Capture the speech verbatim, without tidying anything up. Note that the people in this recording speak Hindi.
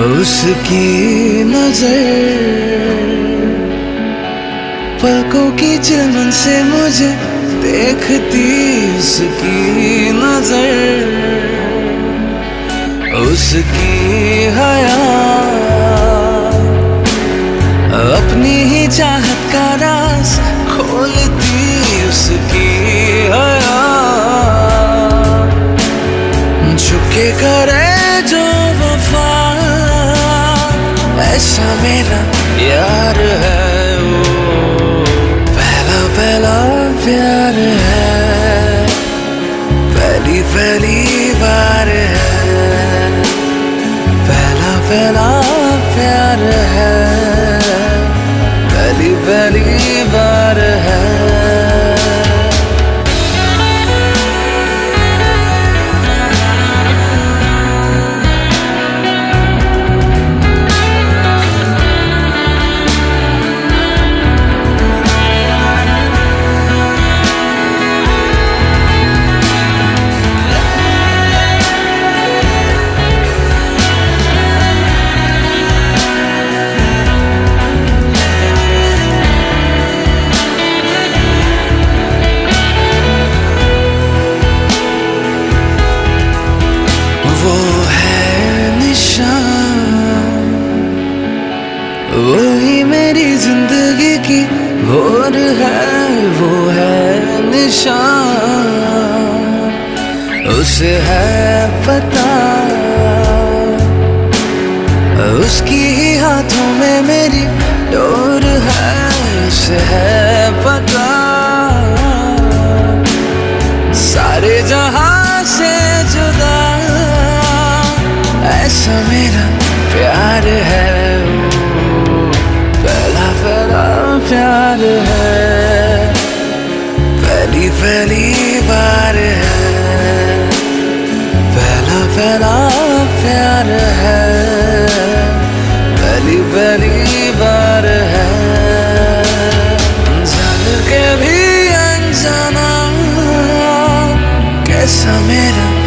उसकी नजर पलकों की चिलमन से मुझे देखती, उसकी नजर उसकी हया अपनी ही चाहत का राज खोलती, उसकी हया झुके करे जो वफा, ऐसा मेरा यार है वो, पहला पहला प्यार है, पहली पहली बार है, पहला पहला प्यार है, पहली पहली बार है। वो है निशान, वो ही मेरी जिंदगी की भोर है, वो है निशान, उसे है पता, उसकी ही हाथों में मेरी डोर है, उसे है पता, सारे जहां से जुदा ऐसा मेरा प्यार है वो, पहला पहला प्यार है, पहली पहली बार है, पहला पहला प्यार है, पहली पहली बार है, जान के भी अनजाना कैसा मेरा